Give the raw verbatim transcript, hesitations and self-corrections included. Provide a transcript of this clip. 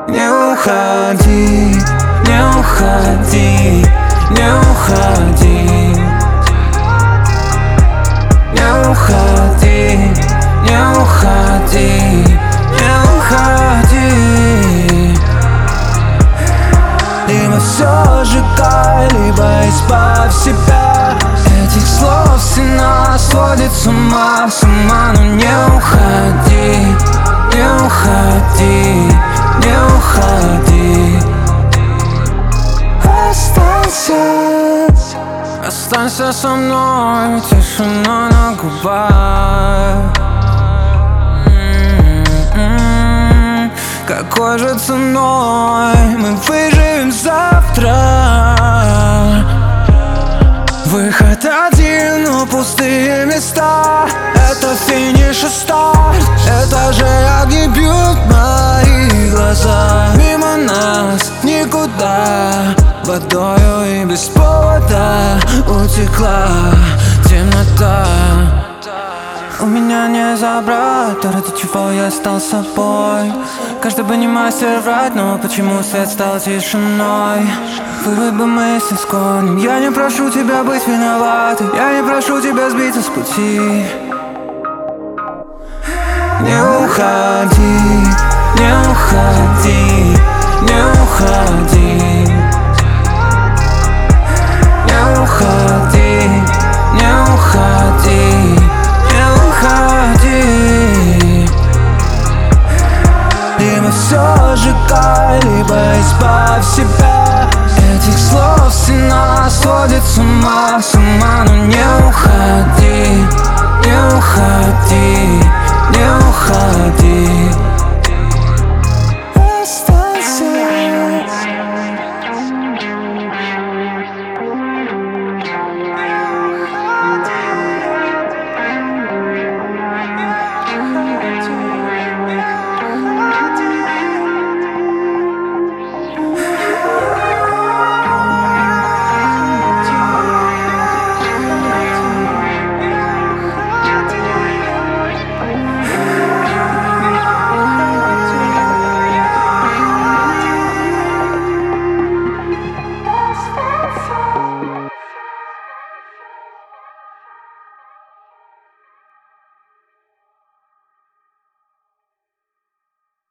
Не уходи, не уходи, не уходи. Не уходи, не уходи, не уходи. Либо все сжигай, либо избавь себя. Этих слов стена сводит с ума, с ума. Но не уходи, не уходи, не уходи. Останься, останься со мной, тишина на губах. М-м-м. Какой же ценой мы выживем завтра? Выход один, но пустые места. Это финиш и старт. Этажи огни бьют мои глаза. Мимо нас никуда. Водою и без повода утекла темнота. У меня не забрать то, ради чего я стал собой. Каждый бы не мастер врать, но почему свет стал тишиной? Вырвать бы мысли с корнем. Я не прошу тебя быть виноватой, я не прошу тебя сбиться с пути. Не уходи, не уходи, не уходи. Не уходи, не уходи, не уходи. Либо все сжигай, либо избавь себя. Этих слов стена сводит с ума, с ума. Но не уходи, не уходи, не уходи.